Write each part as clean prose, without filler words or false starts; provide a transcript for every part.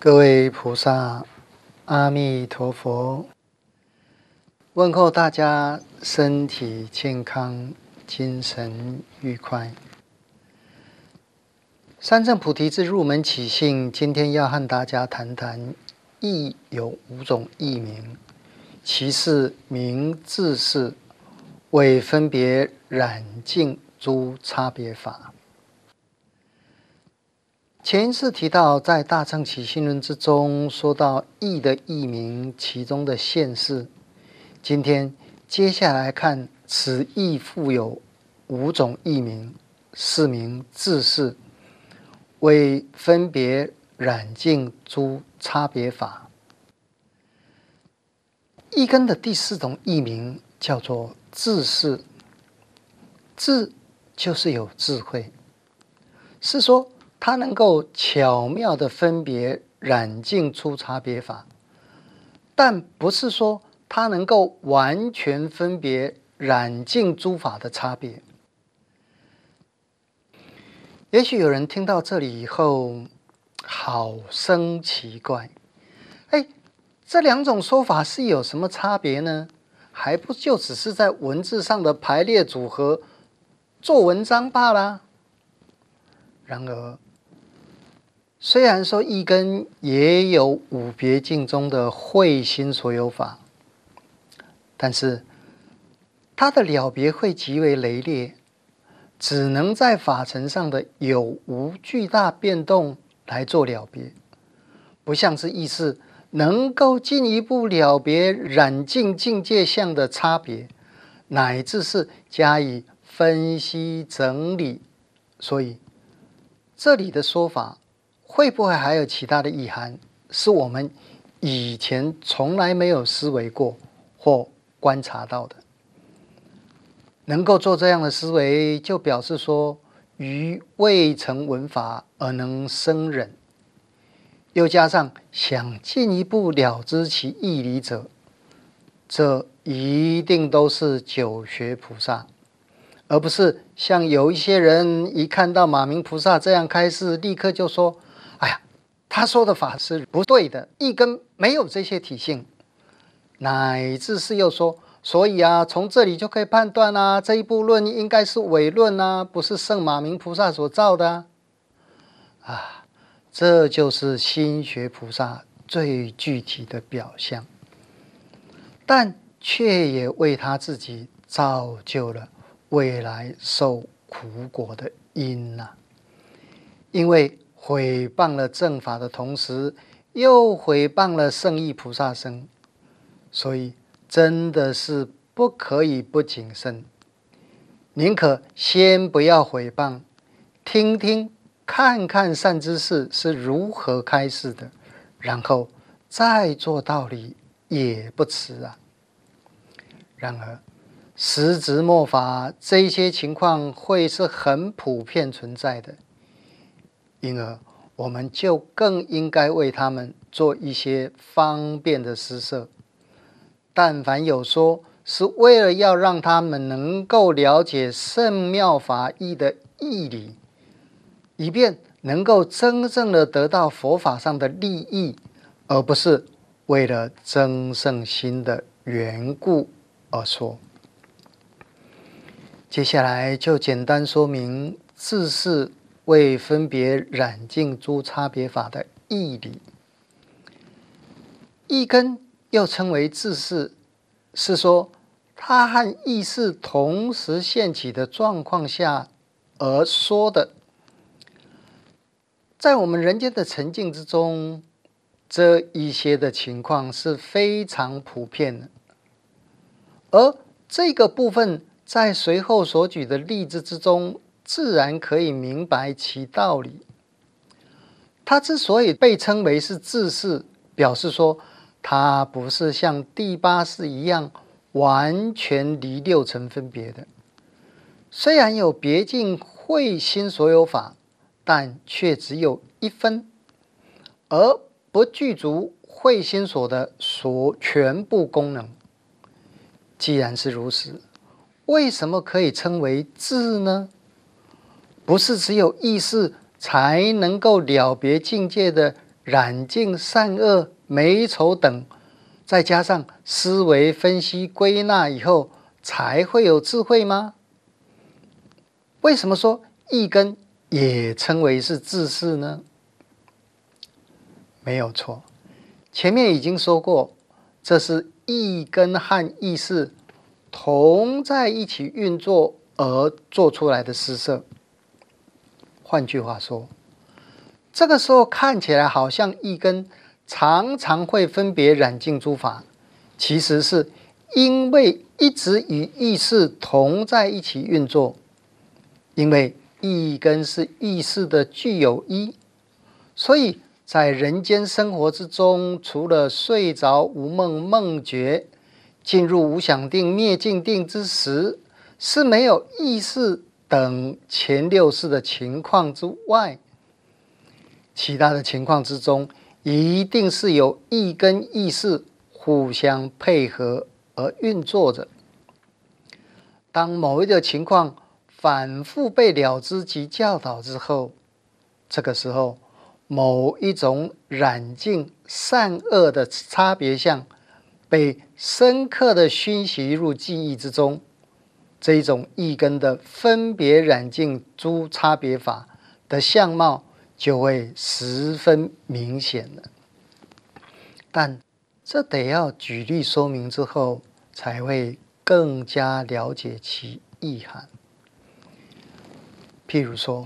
各位菩萨，阿弥陀佛！问候大家身体健康，精神愉快。三乘菩提之入门起信，今天要和大家谈谈义有5种义名，其四名自是，为分别染净诸差别法。前一次提到，在《大乘起信论》之中，说到义的义名，其中的现世。今天接下来看此义复有5种义名，是名自是，为分别染净诸差别法。义根的第4种义名叫做自是，自就是有智慧，是说它能够巧妙的分别染净出差别法，但不是说它能够完全分别染净诸法的差别。也许有人听到这里以后，好生奇怪，这2种说法是有什么差别呢？还不就只是在文字上的排列组合，做文章罢了。然而，虽然说义根也有5别境中的慧心所有法，但是它的了别会极为雷烈，只能在法尘上的有无巨大变动来做了别，不像是意识能够进一步了别染净境界相的差别，乃至是加以分析整理。所以这里的说法会不会还有其他的意涵，是我们以前从来没有思维过或观察到的？能够做这样的思维，就表示说于未成闻法而能生忍，又加上想进一步了知其义理者，这一定都是久学菩萨，而不是像有一些人一看到马明菩萨这样开示，立刻就说他说的法是不对的，义根没有这些体性，乃至是又说，所以从这里就可以判断这一部论应该是伪论不是圣马明菩萨所造的这就是心学菩萨最具体的表象，但却也为他自己造就了未来受苦果的因因为毁谤了正法的同时，又毁谤了圣意菩萨身，所以真的是不可以不谨慎，宁可先不要毁谤，听听看看善知识是如何开示的，然后再做道理也不迟然而时值末法，这一些情况会是很普遍存在的，因而我们就更应该为他们做一些方便的施设。但凡有说是为了要让他们能够了解圣妙法义的义理，以便能够真正的得到佛法上的利益，而不是为了增胜心的缘故而说。接下来就简单说明自是为分别染净诸差别法的义理。义根又称为自是，是说它和意识同时现起的状况下而说的。在我们人间的沉静之中，这一些的情况是非常普遍的，而这个部分在随后所举的例子之中，自然可以明白其道理。它之所以被称为是自是，表示说它不是像第8识一样完全离6尘分别的，虽然有别境慧心所有法，但却只有1分，而不具足慧心所的全部功能。既然是如此，为什么可以称为自呢？不是只有意识才能够了别境界的染净善恶美丑等，再加上思维分析归纳以后，才会有智慧吗？为什么说意根也称为是智识呢？没有错，前面已经说过，这是意根和意识同在一起运作而做出来的施设。换句话说，这个时候看起来好像意根常常会分别染净诸法，其实是因为一直与意识同在一起运作，因为意根是意识的具有一，所以在人间生活之中，除了睡着无梦梦觉，进入无想定灭尽定之时，是没有意识等前六识的情况之外，其他的情况之中，一定是有意跟意识互相配合而运作着。当某一个情况反复被了知及教导之后，这个时候某一种染净善恶的差别相被深刻的熏习入记忆之中，这一种意根的分别染净诸差别法的相貌就会十分明显了。但这得要举例说明之后，才会更加了解其意涵。譬如说，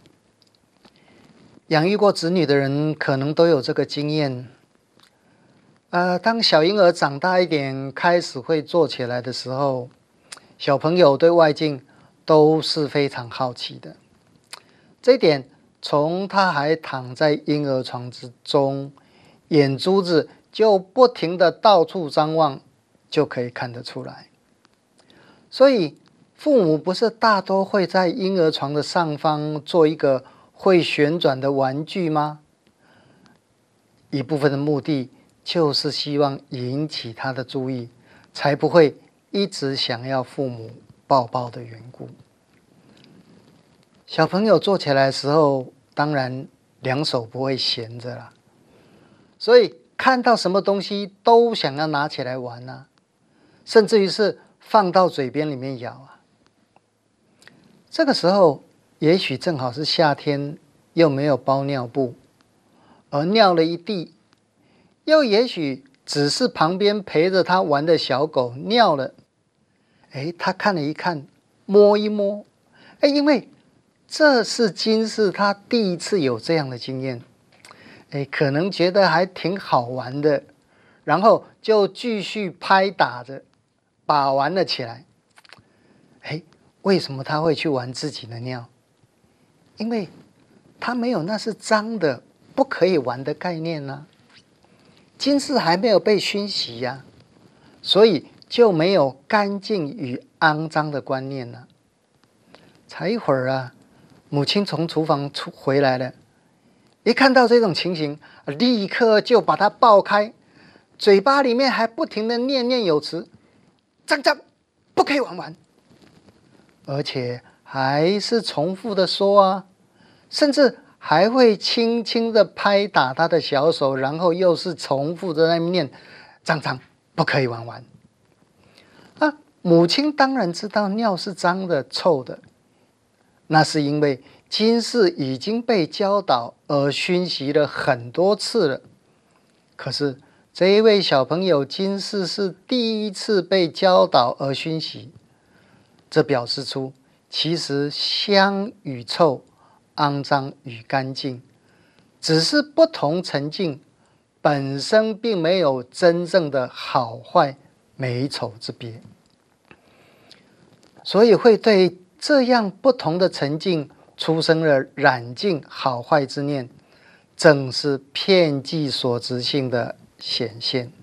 养育过子女的人可能都有这个经验。当小婴儿长大一点，开始会坐起来的时候，小朋友对外境都是非常好奇的。这一点从他还躺在婴儿床之中，眼珠子就不停地到处张望，就可以看得出来。所以父母不是大多会在婴儿床的上方做一个会旋转的玩具吗？一部分的目的就是希望引起他的注意，才不会一直想要父母抱抱的缘故。小朋友坐起来的时候，当然两手不会闲着啦，所以看到什么东西都想要拿起来玩啊，甚至于是放到嘴边里面咬啊。这个时候也许正好是夏天，又没有包尿布，而尿了一地，又也许只是旁边陪着他玩的小狗尿了，他看了一看，摸一摸，因为这是今世他第一次有这样的经验，可能觉得还挺好玩的，然后就继续拍打着，把玩了起来。为什么他会去玩自己的尿？因为他没有那是脏的不可以玩的概念啊，今世还没有被熏习呀，所以就没有干净与肮脏的观念了。才一会儿啊，母亲从厨房回来了，一看到这种情形，立刻就把它抱开，嘴巴里面还不停的念念有词：脏脏，不可以玩。而且还是重复的说啊，甚至还会轻轻的拍打他的小手，然后又是重复的在那念：脏脏，不可以玩。母亲当然知道尿是脏的、臭的，那是因为今世已经被教导而熏习了很多次了。可是这一位小朋友今世是第一次被教导而熏习，这表示出其实香与臭、肮脏与干净，只是不同层境，本身并没有真正的好坏、美丑之别。所以会对这样不同的层境出生了染净好坏之念，正是遍计所执性的显现。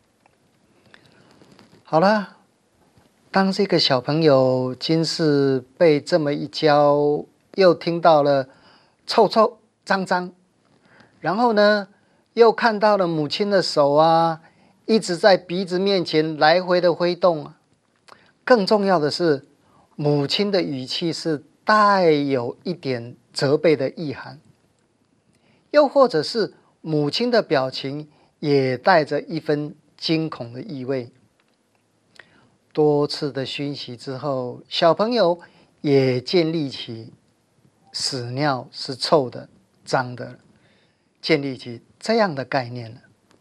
好了，当这个小朋友今世被这么一教，又听到了臭臭脏脏，然后呢又看到了母亲的手啊一直在鼻子面前来回的挥动啊，更重要的是母亲的语气是带有一点责备的意涵，又或者是母亲的表情也带着一分惊恐的意味。多次的熏习之后，小朋友也建立起屎尿是臭的、脏的，建立起这样的概念了。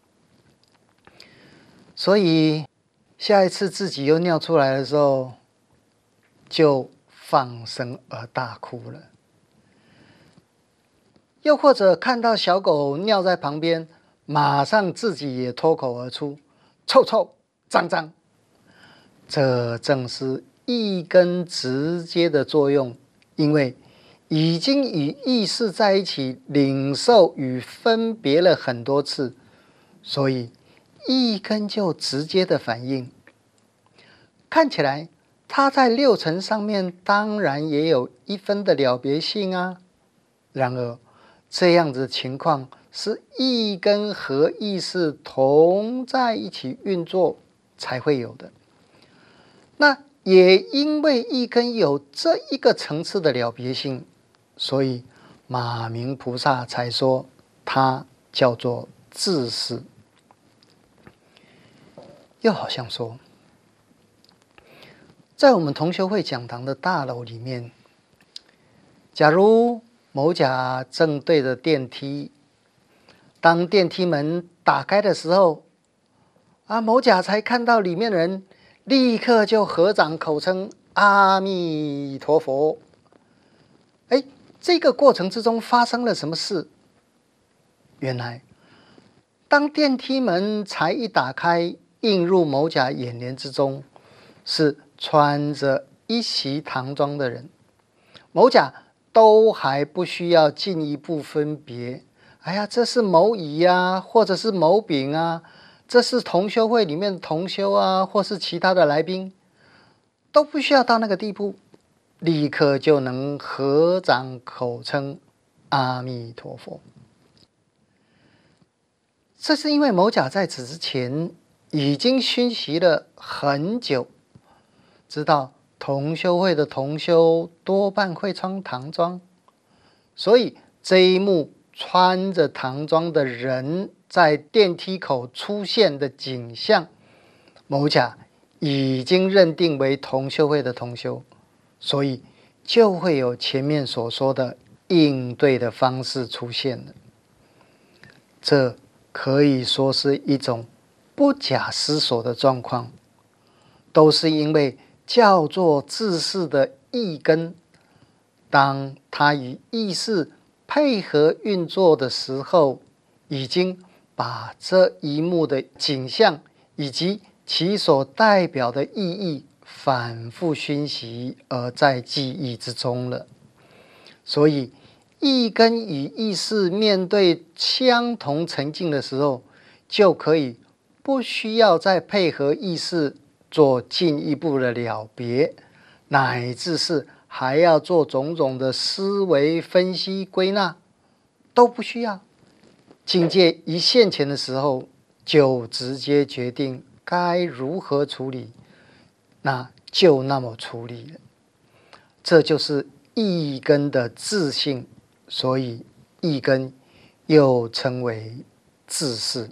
所以下一次自己又尿出来的时候，就放声而大哭了。又或者看到小狗尿在旁边，马上自己也脱口而出：臭臭、脏脏。这正是意根直接的作用，因为已经与意识在一起领受与分别了很多次，所以意根就直接的反应。看起来它在六尘上面当然也有一分的了别性啊，然而这样子情况是意根和意识同在一起运作才会有的。那也因为意根有这一个层次的了别性，所以马明菩萨才说它叫做自识。又好像说，在我们同修会讲堂的大楼里面，假如某甲正对着电梯，当电梯门打开的时候，某甲才看到里面的人，立刻就合掌口称阿弥陀佛。这个过程之中发生了什么事？原来，当电梯门才一打开，映入某甲眼帘之中，是穿着一袭唐装的人。某甲都还不需要进一步分别，这是某乙啊，或者是某丙啊，这是同修会里面的同修啊，或是其他的来宾，都不需要到那个地步，立刻就能合掌口称阿弥陀佛。这是因为某甲在此之前已经熏习了很久，知道同修会的同修多半会穿唐装，所以这一幕穿着唐装的人在电梯口出现的景象，某甲已经认定为同修会的同修，所以就会有前面所说的应对的方式出现了。这可以说是一种不假思索的状况，都是因为叫做自识的意根，当它与意识配合运作的时候，已经把这一幕的景象以及其所代表的意义反复熏习而在记忆之中了。所以意根与意识面对相同情境的时候，就可以不需要再配合意识做进一步的了别，乃至是还要做种种的思维分析归纳，都不需要。境界一现前的时候，就直接决定该如何处理，那就那么处理了。这就是意根的自性，所以意根又称为自识。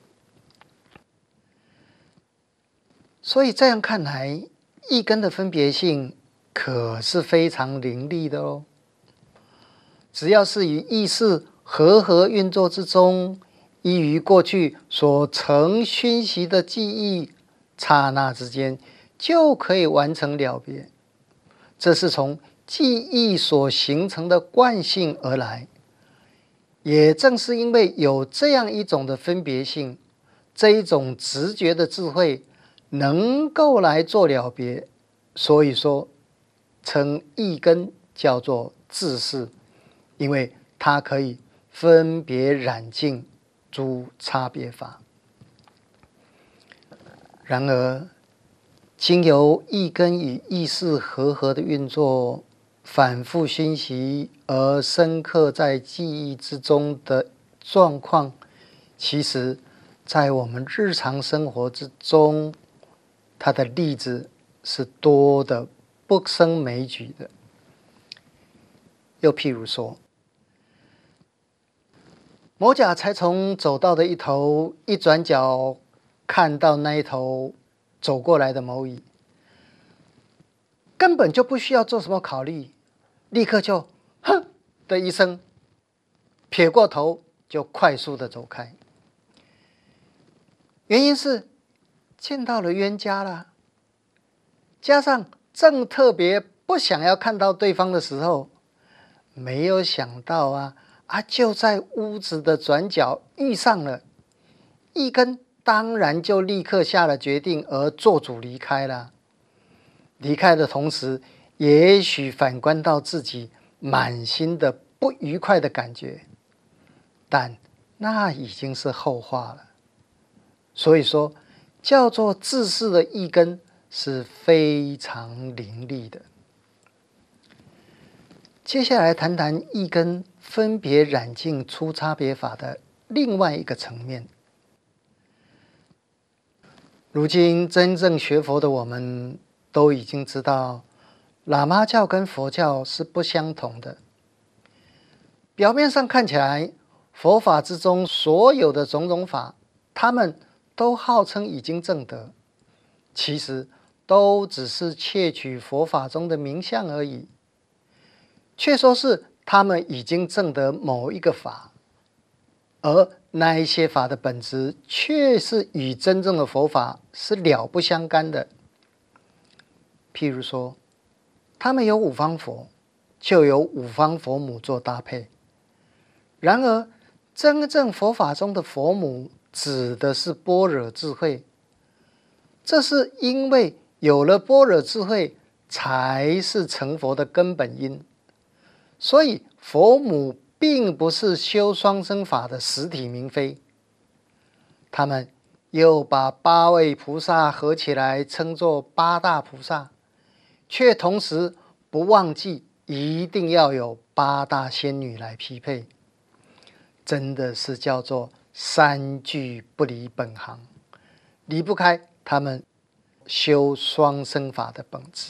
所以这样看来，意根的分别性可是非常凌厉的哦。只要是与意识合运作之中，依于过去所曾熏习的记忆，刹那之间就可以完成了别。这是从记忆所形成的惯性而来。也正是因为有这样一种的分别性，这一种直觉的智慧能够来做了别，所以说称意根叫做自识，因为它可以分别染净诸差别法。然而经由意根与意识合的运作，反复熏习而深刻在记忆之中的状况，其实在我们日常生活之中，它的例子是多的不胜枚举的。又譬如说， 某甲才从走道的一头一转角看到那一头走过来的某乙，根本就不需要做什么考虑，立刻就哼的一声，撇过头就快速的走开。原因是见到了冤家了，加上正特别不想要看到对方的时候，没有想到就在屋子的转角遇上了，一根当然就立刻下了决定而做主离开了。离开的同时，也许反观到自己满心的不愉快的感觉，但那已经是后话了。所以说，叫做自私的一根是非常凌厉的。接下来谈谈一根分别染净出差别法的另外一个层面。如今真正学佛的我们都已经知道，喇嘛教跟佛教是不相同的。表面上看起来，佛法之中所有的种种法，他们都号称已经证得，其实都只是窃取佛法中的名相而已，却说是他们已经证得某一个法，而那一些法的本质却是与真正的佛法是了不相干的。譬如说，他们有五方佛，就有五方佛母做搭配。然而，真正佛法中的佛母指的是般若智慧，这是因为有了般若智慧，才是成佛的根本因。所以佛母并不是修双生法的实体明妃，他们又把8位菩萨合起来称作8大菩萨，却同时不忘记一定要有8大仙女来匹配，真的是叫做三句不离本行，离不开他们修双生法的本质。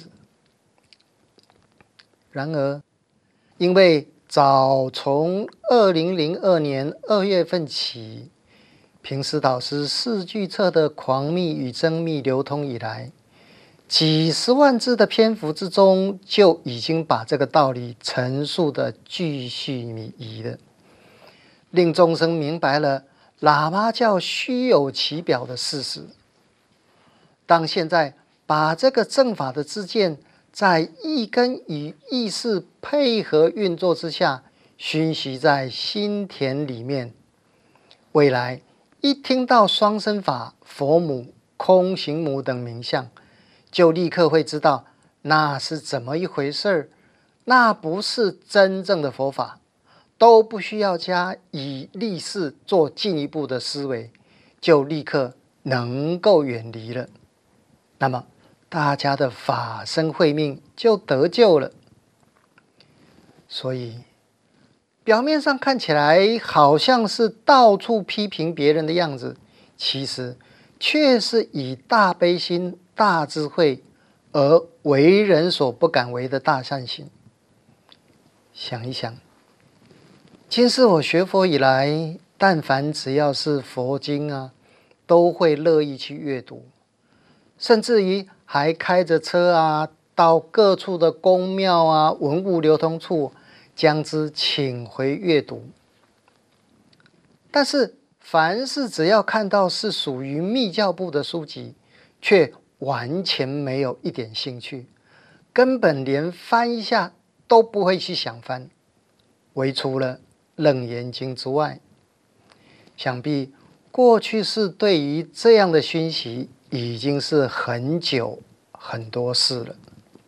然而，因为早从2002年2月份起，平时导师4句册的狂密与真密流通以来，几十万字的篇幅之中，就已经把这个道理陈述的巨细靡遗了，令众生明白了喇嘛教虚有其表的事实。当现在把这个正法的知见在意根与意识配合运作之下，熏习在心田里面，未来一听到双生法、佛母、空行母等名相，就立刻会知道那是怎么一回事儿，那不是真正的佛法，都不需要加以立誓做进一步的思维，就立刻能够远离了。那么大家的法身慧命就得救了。所以表面上看起来好像是到处批评别人的样子，其实却是以大悲心、大智慧而为人所不敢为的大善行。想一想，今世我学佛以来，但凡只要是佛经都会乐意去阅读，甚至于还开着车到各处的宫庙文物流通处，将之请回阅读。但是凡是只要看到是属于密教部的书籍，却完全没有一点兴趣，根本连翻一下都不会去想翻，唯除了楞严经之外。想必过去是对于这样的熏习已经是很久很多事了。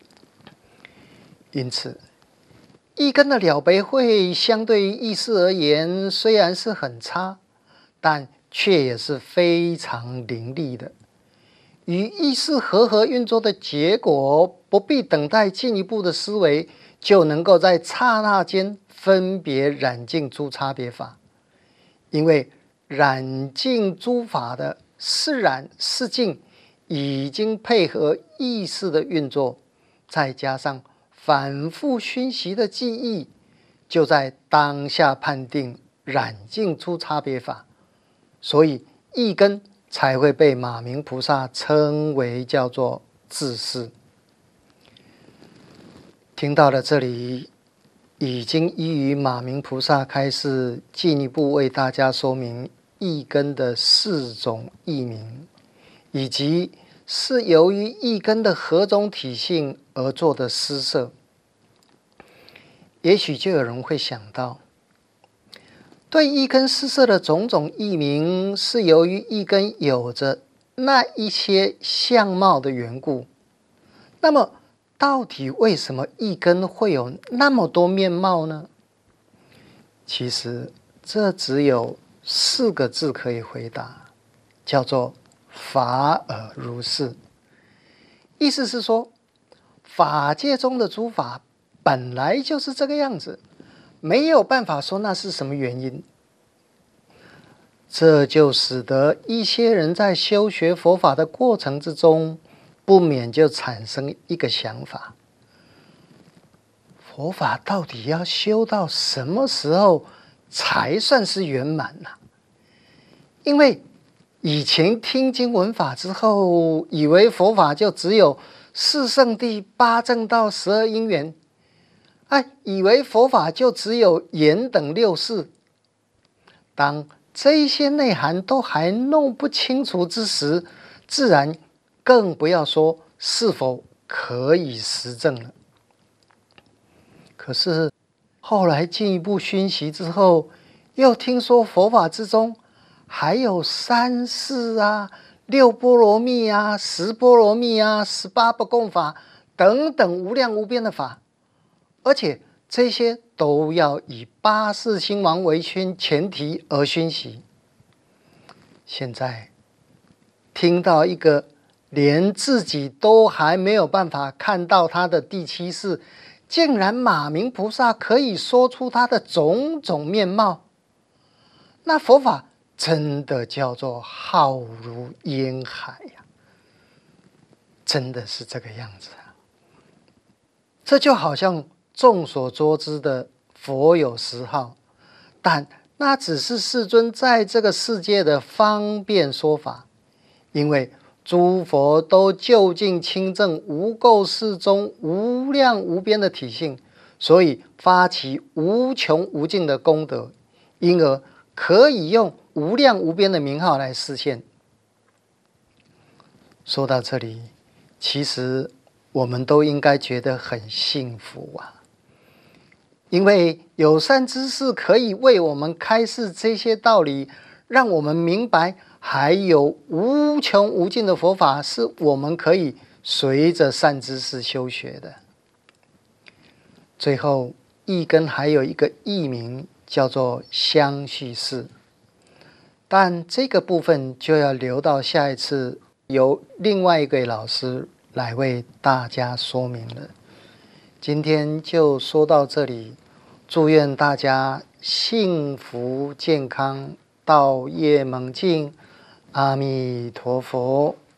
因此一根的了别会相对于意识而言虽然是很差，但却也是非常凌厉的，与意识合运作的结果，不必等待进一步的思维，就能够在刹那间分别染净诸差别法。因为染净诸法的是染是净已经配合意识的运作，再加上反复熏习的记忆，就在当下判定染净出差别法，所以一根才会被马明菩萨称为叫做自是。听到了这里，已经依于马明菩萨开示，进一步为大家说明一根的4种义名，以及是由于一根的何种体性而做的施设。也许就有人会想到，对一根施设的种种义名，是由于一根有着那一些相貌的缘故。那么到底为什么一根会有那么多面貌呢？其实这只有4个字可以回答，叫做法尔如是。意思是说，法界中的诸法本来就是这个样子，没有办法说那是什么原因。这就使得一些人在修学佛法的过程之中，不免就产生一个想法：佛法到底要修到什么时候才算是圆满呢？因为以前听经闻法之后，以为佛法就只有4圣谛、8正道、12因缘，以为佛法就只有言等6事。当这些内涵都还弄不清楚之时，自然更不要说是否可以实证了。可是后来进一步熏习之后，又听说佛法之中还有3世啊、6波罗蜜啊、10波罗蜜啊、18不共法等等无量无边的法，而且这些都要以8世兴亡为前提而熏习。现在听到一个连自己都还没有办法看到他的第7世，竟然马明菩萨可以说出他的种种面貌，那佛法真的叫做浩如烟海呀，真的是这个样子啊。这就好像众所周知的佛有10号，但那只是世尊在这个世界的方便说法，因为诸佛都究竟清正无垢世中无量无边的体性，所以发起无穷无尽的功德，因而可以用无量无边的名号来示现。说到这里，其实我们都应该觉得很幸福啊，因为有善知识可以为我们开示这些道理，让我们明白还有无穷无尽的佛法是我们可以随着善知识修学的。最后一根还有一个译名叫做相续释，但这个部分就要留到下一次由另外一位老师来为大家说明了。今天就说到这里，祝愿大家幸福健康，道业猛进，阿弥陀佛。